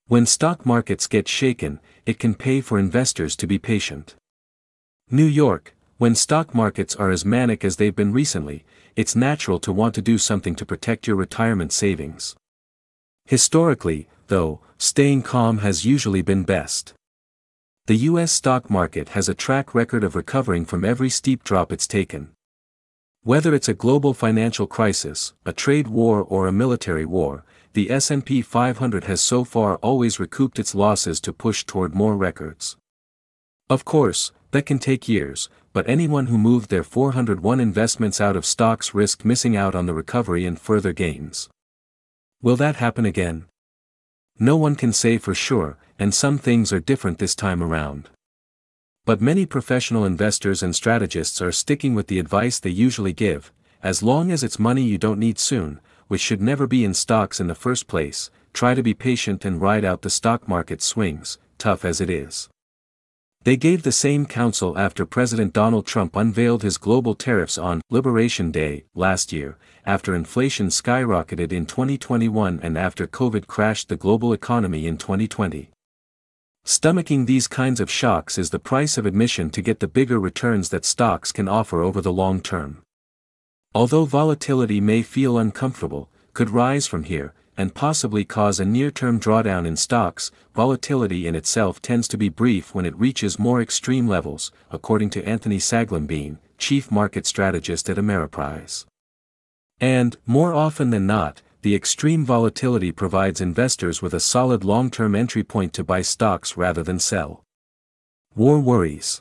When stock markets get shaken, it can pay for investors to be patient. New York, when stock markets are as manic as they've been recently, it's natural to want to do something to protect your retirement savings. Historically, though, staying calm has usually been best. The U.S. stock market has a track record of recovering from every steep drop it's taken. Whether it's a global financial crisis, a trade war or a military war, the S&P 500 has so far always recouped its losses to push toward more records. Of course, that can take years, but anyone who moved their 401 investments out of stocks risked missing out on the recovery and further gains. Will that happen again? No one can say for sure, and some things are different this time around. But many professional investors and strategists are sticking with the advice they usually give: as long as it's money you don't need soon, which should never be in stocks in the first place, try to be patient and ride out the stock market swings, tough as it is. They gave the same counsel after President Donald Trump unveiled his global tariffs on Liberation Day last year, after inflation skyrocketed in 2021 and after COVID crashed the global economy in 2020. Stomaching these kinds of shocks is the price of admission to get the bigger returns that stocks can offer over the long term. Although volatility may feel uncomfortable, could rise from here, and possibly cause a near-term drawdown in stocks, volatility in itself tends to be brief when it reaches more extreme levels, according to Anthony Saglenbean, chief market strategist at Ameriprise. And, more often than not, the extreme volatility provides investors with a solid long-term entry point to buy stocks rather than sell. War worries.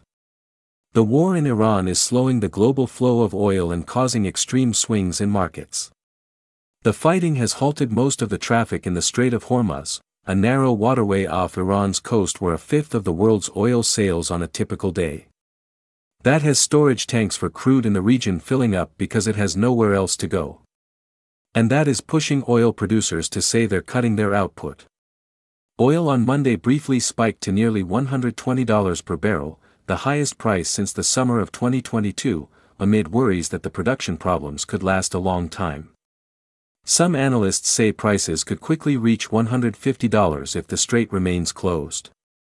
The war in Iran is slowing the global flow of oil and causing extreme swings in markets. The fighting has halted most of the traffic in the Strait of Hormuz, a narrow waterway off Iran's coast where a fifth of the world's oil sails on a typical day. That has storage tanks for crude in the region filling up because it has nowhere else to go. And that is pushing oil producers to say they're cutting their output. Oil on Monday briefly spiked to nearly $120 per barrel, the highest price since the summer of 2022, amid worries that the production problems could last a long time. Some analysts say prices could quickly reach $150 if the strait remains closed.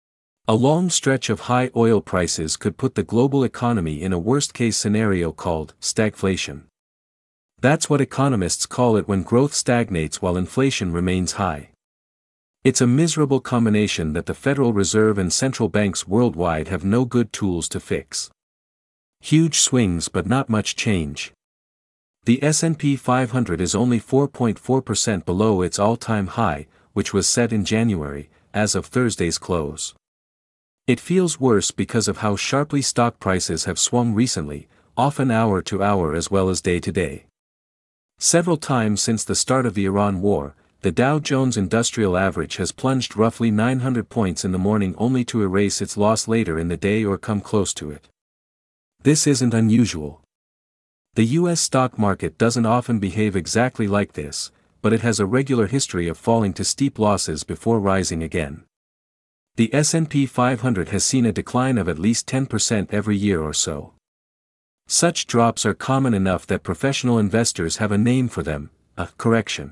A long stretch of high oil prices could put the global economy in a worst-case scenario called stagflation. That's what economists call it when growth stagnates while inflation remains high. It's a miserable combination that the Federal Reserve and central banks worldwide have no good tools to fix. Huge swings but not much change. The S&P 500 is only 4.4% below its all-time high, which was set in January, as of Thursday's close. It feels worse because of how sharply stock prices have swung recently, often hour to hour as well as day to day. Several times since the start of the Iran war, the Dow Jones Industrial Average has plunged roughly 900 points in the morning only to erase its loss later in the day or come close to it. This isn't unusual. The U.S. stock market doesn't often behave exactly like this, but it has a regular history of falling to steep losses before rising again. The S&P 500 has seen a decline of at least 10% every year or so. Such drops are common enough that professional investors have a name for them: a correction.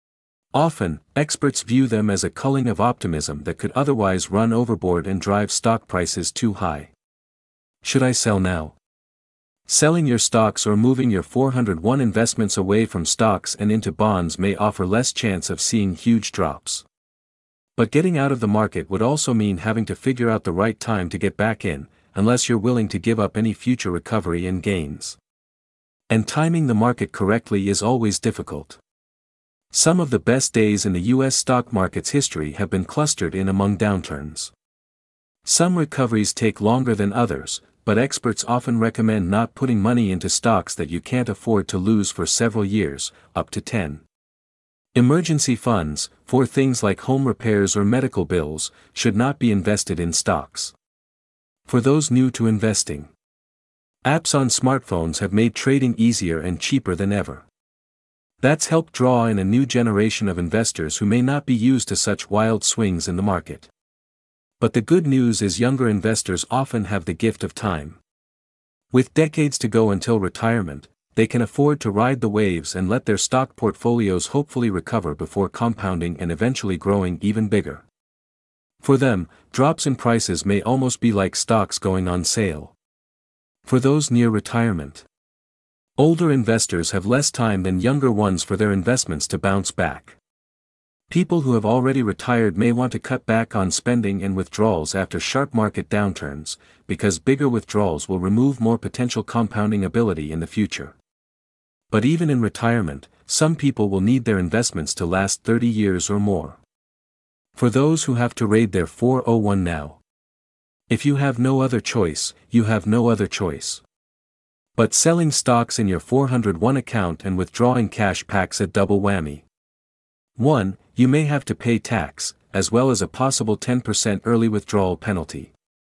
Often, experts view them as a culling of optimism that could otherwise run overboard and drive stock prices too high. Should I sell now? Selling your stocks or moving your 401 investments away from stocks and into bonds may offer less chance of seeing huge drops. But getting out of the market would also mean having to figure out the right time to get back in, unless you're willing to give up any future recovery and gains. And timing the market correctly is always difficult. Some of the best days in the U.S. stock market's history have been clustered in among downturns. Some recoveries take longer than others, but experts often recommend not putting money into stocks that you can't afford to lose for several years, up to 10. Emergency funds, for things like home repairs or medical bills, should not be invested in stocks. For those new to investing, apps on smartphones have made trading easier and cheaper than ever. That's helped draw in a new generation of investors who may not be used to such wild swings in the market. But the good news is younger investors often have the gift of time. With decades to go until retirement, they can afford to ride the waves and let their stock portfolios hopefully recover before compounding and eventually growing even bigger. For them, drops in prices may almost be like stocks going on sale. For those near retirement, older investors have less time than younger ones for their investments to bounce back. People who have already retired may want to cut back on spending and withdrawals after sharp market downturns, because bigger withdrawals will remove more potential compounding ability in the future. But even in retirement, some people will need their investments to last 30 years or more. For those who have to raid their 401 now, if you have no other choice, you have no other choice. But selling stocks in your 401 account and withdrawing cash packs a double whammy. 1. You may have to pay tax, as well as a possible 10% early withdrawal penalty.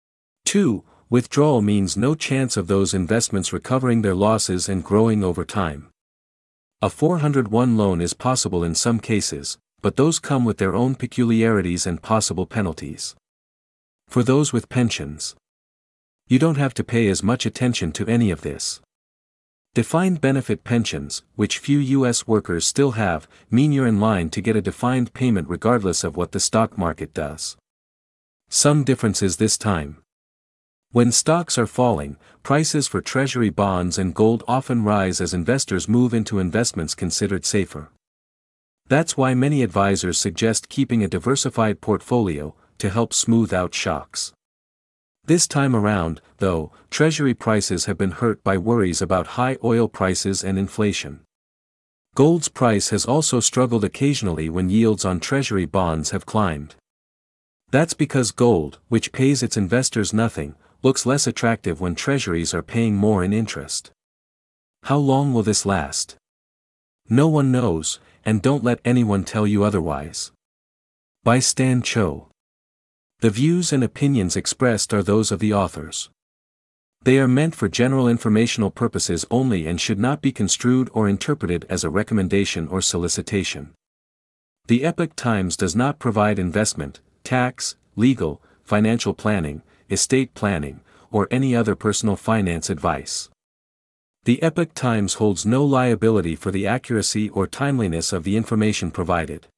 2. Withdrawal means no chance of those investments recovering their losses and growing over time. A 401 loan is possible in some cases, but those come with their own peculiarities and possible penalties. For those with pensions, you don't have to pay as much attention to any of this. Defined benefit pensions, which few U.S. workers still have, mean you're in line to get a defined payment regardless of what the stock market does. Some differences this time. When stocks are falling, prices for treasury bonds and gold often rise as investors move into investments considered safer. That's why many advisors suggest keeping a diversified portfolio, to help smooth out shocks. This time around, though, treasury prices have been hurt by worries about high oil prices and inflation. Gold's price has also struggled occasionally when yields on treasury bonds have climbed. That's because gold, which pays its investors nothing, looks less attractive when treasuries are paying more in interest. How long will this last? No one knows, and don't let anyone tell you otherwise. By Stan Cho. The views and opinions expressed are those of the authors. They are meant for general informational purposes only and should not be construed or interpreted as a recommendation or solicitation. The Epoch Times does not provide investment, tax, legal, financial planning, estate planning, or any other personal finance advice. The Epoch Times holds no liability for the accuracy or timeliness of the information provided.